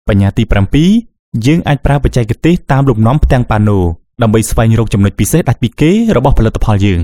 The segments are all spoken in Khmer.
បញ្ញាទី7យើងអាចប្រើបច្ចេកទេសតាមលំនាំផ្ទាំងប៉ាណូដើម្បីស្វែងរកចំណុចពិសេសដាច់ពីគេរបស់ផលិតផលយើង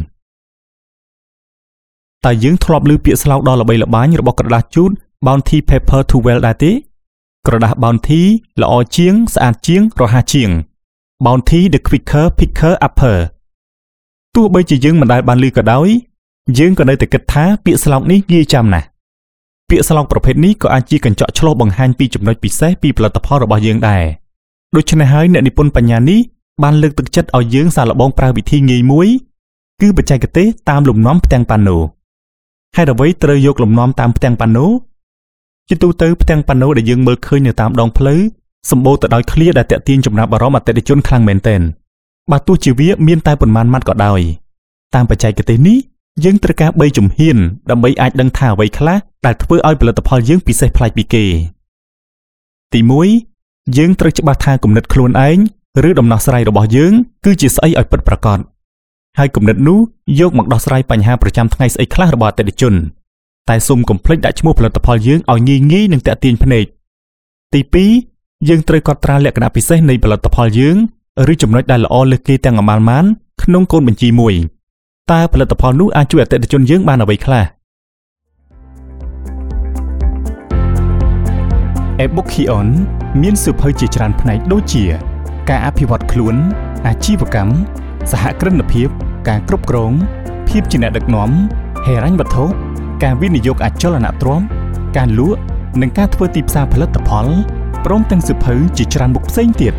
តើយើងធ្លាប់ឮពាក្យស្លោកដ៏ល្បីល្បាញរបស់ក្រដាសជូត Bounty Paper Towel ដែរទេក្រដាស Bounty ល្អជាងស្អាតជាងរហ័សជាង Bounty the quicker picker upper ទោះបីជាយើងមិនដែលបានឮក៏ដោយយើងក៏នៅតែគិតថាពាក្យស្លោកនេះងាយចាំណាស់ពាក្យស្លោកប្រភេទនេះក៏អាចជាកញ្ចក់ឆ្លុះបង្ហាញពីចំណុចពិសេសពីផលិតផលរបស់យើងដែរដូច្នេះហើយអ្នកនិពន្ធបញ្ញានេះបានលើកទឹកចិត្តឲ្យយើងសាកល្បងប្រើវិធីងាយមួយគឺបច្ចេកទេសតាមលំនាំផ្ទាំងប៉ាណូហេតុអ្វីត្រូវយកលំនាំតាមផ្ទាំងប៉ាណូជាទូទៅផ្ទាំងប៉ាណូដែលយើងមើលឃើញនៅតាមដងផ្លូវសម្បូរទៅដោយឃ្លាដែលទាក់ទាញចំណាប់អារម្មណ៍អតិថិជនខ្លាំងមែនទែនបើទោះជាវាមានតែប៉ុន្មានម៉ាត់ក៏ដោយតាមបច្ចេកទេសនេះយើងត្រូវការ3ជំហានដើម្បីអាចដឹងថាអ្វីខ្លះដែលធ្វើឲ្យផលិតផលយើងពិសេសប្លែកពីគេទី1យើងត្រូវច្បាស់ថាគំនិតខ្លួនឯងឬដំណោះស្រាយរបស់យើងគឺជាស្អីឲ្យពិតប្រាកដហើយគំនិតនោះយកមកដោះស្រាយបញ្ហាប្រចាំថ្ងៃស្អីខ្លះរបស់អតិថិជនតែសូមកុំភ្លេចដាក់ឈ្មោះផលិតផលយើងឲ្យងាយៗនិងទាក់ទាញភ្នែកទី2យើងត្រូវកត់ត្រាលក្ខណៈពិសេសនៃផលិតផលយើងឬចំណុចដែលល្អលើសគេទាំងអមាលម៉ានក្នុងកូនបញ្ជីមួយតើផលិតផលនោះអាចជួយអតិថិជនយើងបានអ្វីខ្លះ e-book Kion មានសៀវភៅជាច្រើនផ្នែកដូចជាការអភិវឌ្ឍខ្លួនអាជីវកម្មសហគ្រិនភាពការគ្រប់គ្រងភាពជាអ្នកដឹកនាំហិរញ្ញវត្ថុការវិនិយោគអចលនទ្រព្យការលក់និងការធ្វើទីផ្សារផលិតផលព្រមទាំងសៀវភៅជាច្រើនមុខផ្សេងទៀត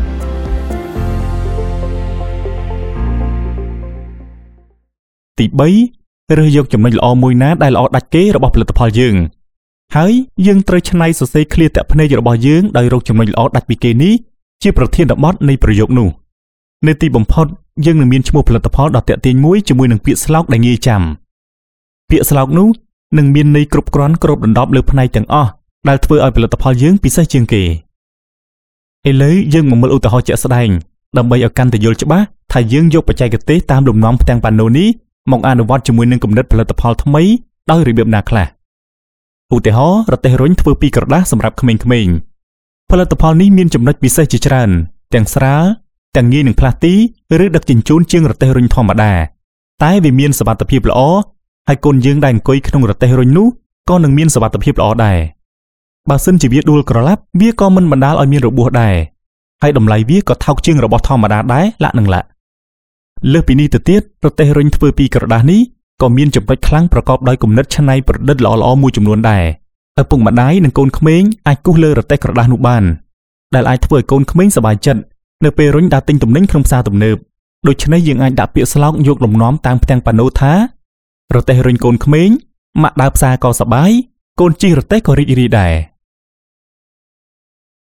ទី3រើសយកចំណុចល្អមួយណាដែលល្អដាច់គេរបស់ផលិតផលយើងហើយយើងត្រូវច្នៃសរសេរឃ្លាតាក់ភ្នែករបស់យើងដោយរកចំណុចល្អដាច់ពីគេនេះជាប្រធានបទនៃប្រយោគនោះនៅទីបំផុតយើងនឹងមានឈ្មោះផលិតផលដ៏ទាក់ទាញមួយជាមួយនឹងពាក្យស្លោកដែលងាយចាំពាក្យស្លោកនោះនឹងមានន័យគ្រប់គ្រាន់គ្របដណ្ដប់លើផ្នែកទាំងអស់ដែលធ្វើឲ្យផលិតផលយើងពិសេសជាងគេឥឡូវយើងមកមើលឧទាហរណ៍ជាក់ស្ដែងដើម្បីឲ្យកាន់តែយល់ច្បាស់ថាយើងយកបច្ចេកទេសតាមលំនាំផ្ទាំងប៉ាណូនេះមកអនុវត្តជាមួយនឹងគំនិតផលិតផលថ្មីដោយរបៀបណាខ្លះឧទាហរណ៍រទេះរុញធ្វើពីក្រដាសសម្រាប់ក្មេងៗផលិតផលនេះមានចំណុចពិសេសជាច្រើនទាំងស្រាលទាំងងាយនឹងផ្លាស់ទីឬដឹកជញ្ជូនជាងរទេះរុញធម្មតាតែវាមានសុវត្ថិភាពល្អហើយកូនយើងដែលអង្គុយក្នុងរទេះរុញនោះក៏នឹងមានសុវត្ថិភាពល្អដែរបើសិនជាវាដួលក្រឡាប់វាក៏មិនបណ្ដាលឲ្យមានរបួសដែរហើយតម្លៃវាក៏ថោកជាងរបស់ធម្មតាដែរលាក់នឹងលាក់លើសពីនេះទៅទៀតរទេះរុញធ្វើពីក្រដាសនេះក៏មានចំណុចខ្លាំងប្រកបដោយគំនិតច្នៃប្រឌិតល្អៗមួយចំនួនដែរឪពុកម្ដាយនិងកូនក្មេងអាចគូសលើរទេះក្រដាសនោះបានដែលអាចធ្វើឲ្យកូនក្មេងសប្បាយចិត្តនៅពេលរុញដើរទិញទំនិញក្នុងផ្សារទំនើបដូច្នេះយើងអាចដាក់ពាក្យស្លោកយកលំនាំតាមផ្ទាំងប៉ាណូថារទេះរុញកូនក្មេងម៉ាក់ដើរផ្សារក៏សប្បាយកូនជិះរទេះក៏រីករាយដែរ